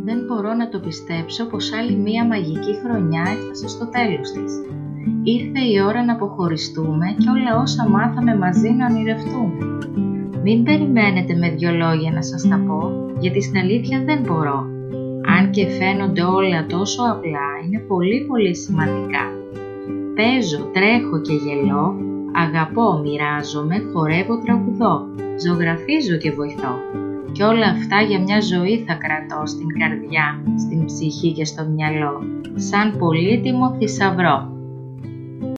Δεν μπορώ να το πιστέψω πως άλλη μία μαγική χρονιά έφτασε στο τέλος της. Ήρθε η ώρα να αποχωριστούμε και όλα όσα μάθαμε μαζί να ονειρευτούμε. Μην περιμένετε με 2 λόγια να σας τα πω, γιατί στην αλήθεια δεν μπορώ. Αν και φαίνονται όλα τόσο απλά, είναι πολύ σημαντικά. Παίζω, τρέχω και γελώ, αγαπώ, μοιράζομαι, χορεύω, τραγουδώ, ζωγραφίζω και βοηθώ. Και όλα αυτά για μια ζωή θα κρατώ στην καρδιά, στην ψυχή και στο μυαλό, σαν πολύτιμο θησαυρό.